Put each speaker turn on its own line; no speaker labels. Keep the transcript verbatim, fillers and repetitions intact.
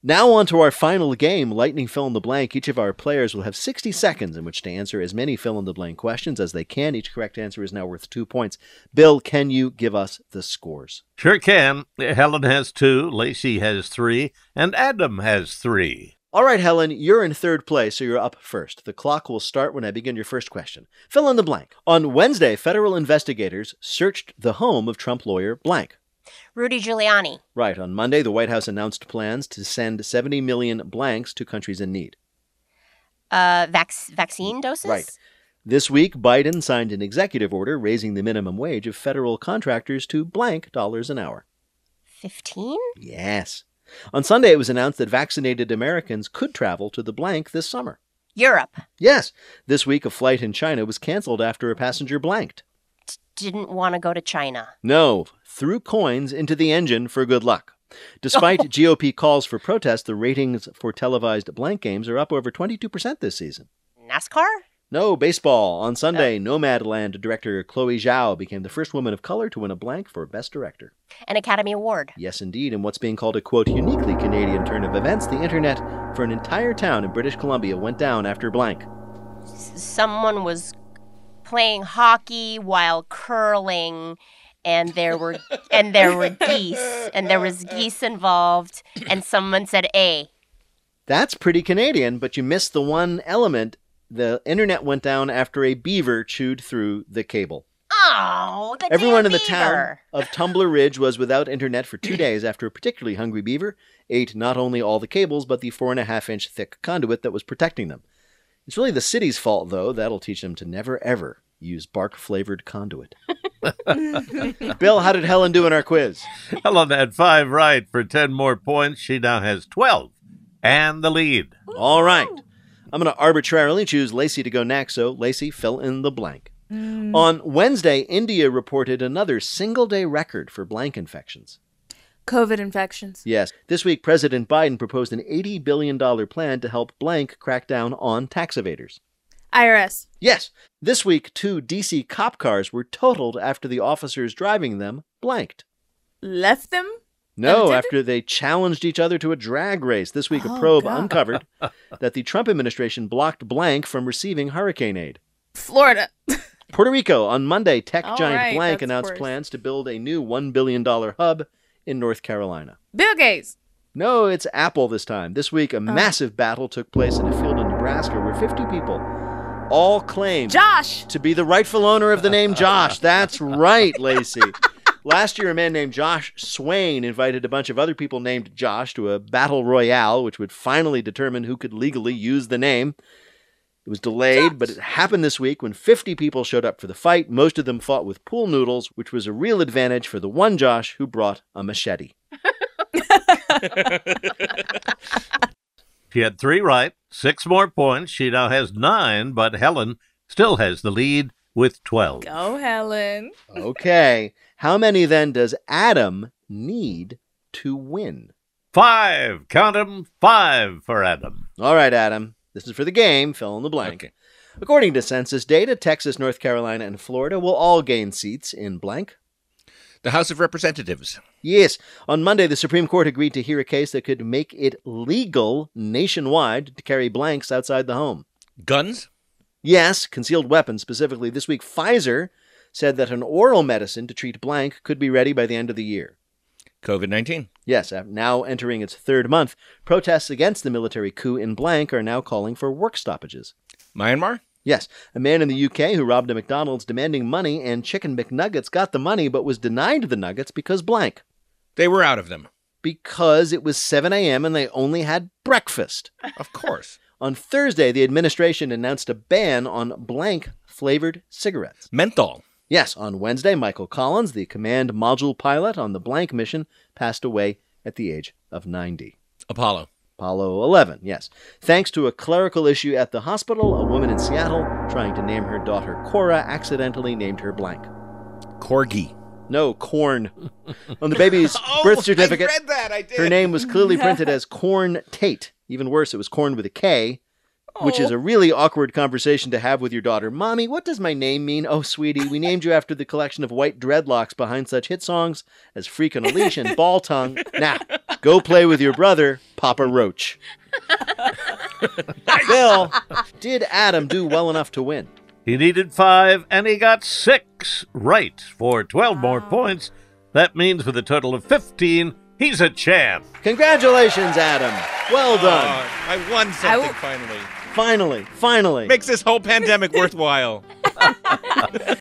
Now on to our final game, Lightning Fill in the Blank. Each of our players will have sixty seconds in which to answer as many fill-in-the-blank questions as they can. Each correct answer is now worth two points. Bill, can you give us the scores?
Sure can. Helen has two, Lacey has three, and Adam has three.
All right, Helen, you're in third place, so you're up first. The clock will start when I begin your first question. Fill in the blank. On Wednesday, federal investigators searched the home of Trump lawyer blank.
Rudy Giuliani.
Right. On Monday, the White House announced plans to send seventy million blanks to countries in need.
Uh, vac- vaccine doses?
Right. This week, Biden signed an executive order raising the minimum wage of federal contractors to blank dollars an hour.
fifteen?
Yes. On Sunday, it was announced that vaccinated Americans could travel to the blank this summer.
Europe.
Yes. This week, a flight in China was canceled after a passenger blanked.
Didn't want to go to China.
No, threw coins into the engine for good luck. Despite G O P calls for protest, the ratings for televised blank games are up over twenty-two percent this season.
NASCAR?
No, baseball. On Sunday, Nomadland director Chloe Zhao became the first woman of color to win a blank for Best Director.
An Academy Award.
Yes, indeed. In what's being called a, quote, uniquely Canadian turn of events, the internet for an entire town in British Columbia went down after blank.
S- someone was playing hockey while curling, and there were and there were geese, and there was geese involved, and someone said A.
That's pretty Canadian, but you missed the one element. The internet went down after a beaver chewed through the cable.
Oh, the
Everyone
damn
in the
beaver.
town of Tumbler Ridge was without internet for two days after a particularly hungry beaver ate not only all the cables, but the four and a half inch thick conduit that was protecting them. It's really the city's fault, though. That'll teach them to never, ever use bark-flavored conduit. Bill, how did Helen do in our quiz?
Helen had five right for ten more points. She now has twelve and the lead.
All right. I'm going to arbitrarily choose Lacey to go next, so Lacey, fill in the blank.
Mm.
On Wednesday, India reported another single-day record for blank infections.
COVID infections.
Yes. This week, President Biden proposed an eighty billion dollars plan to help blank crack down on tax evaders.
I R S.
Yes. This week, two D C cop cars were totaled after the officers driving them blanked.
Left them?
No,
Unattended?
after they challenged each other to a drag race. This week, a
Oh,
probe
God.
uncovered that the Trump administration blocked blank from receiving hurricane aid.
Florida.
Puerto Rico, on Monday, tech
All
giant
right,
blank
that's
announced
worse.
plans to build a new one billion dollars hub in North Carolina.
Bill Gates.
No, it's Apple this time. This week, a massive battle took place in a field in Nebraska where fifty people all claimed
Josh.
to be the rightful owner of the name Josh. That's right, Lacey. Last year, a man named Josh Swain invited a bunch of other people named Josh to a battle royale, which would finally determine who could legally use the name. It was delayed, but it happened this week when fifty people showed up for the fight. Most of them fought with pool noodles, which was a real advantage for the one Josh who brought a machete.
She had three right, six more points. She now has nine, but Helen still has the lead with twelve.
Go, Helen.
Okay. How many then does Adam need to win?
Five. Count 'em. Five for Adam.
All right, Adam. This is for the game. Fill in the blank.
Okay.
According to census data, Texas, North Carolina, and Florida will all gain seats in blank.
The House of Representatives.
Yes. On Monday, the Supreme Court agreed to hear a case that could make it legal nationwide to carry blanks outside the home.
Guns.
Yes, concealed weapons specifically. This week, Pfizer said that an oral medicine to treat blank could be ready by the end of the year.
COVID nineteen.
Yes, now entering its third month, protests against the military coup in blank are now calling for work stoppages.
Myanmar.
Yes, a man in the U K who robbed a McDonald's demanding money and chicken McNuggets got the money but was denied the nuggets because blank.
They were out of them.
Because it was seven a.m. and they only had breakfast.
Of course.
On Thursday, the administration announced a ban on blank-flavored cigarettes.
Menthol.
Yes, on Wednesday, Michael Collins, the command module pilot on the blank mission, passed away at the age of ninety.
Apollo.
Apollo eleven, yes. Thanks to a clerical issue at the hospital, a woman in Seattle trying to name her daughter Cora accidentally named her blank.
Corgi.
No, corn. On the baby's birth certificate,
I read that. I did.
her name was clearly printed as Corn Tate. Even worse, it was corn with a K, which is a really awkward conversation to have with your daughter. Mommy, what does my name mean? Oh, sweetie, we named you after the collection of white dreadlocks behind such hit songs as Freak on a Leash and Ball Tongue. Now, go play with your brother, Papa Roach. Bill, did Adam do well enough to win?
He needed five, and he got six right for twelve more points. That means with a total of fifteen, he's a champ.
Congratulations, Adam. Well done.
Oh, I won something
I w-
finally.
Finally, finally.
Makes this whole pandemic worthwhile.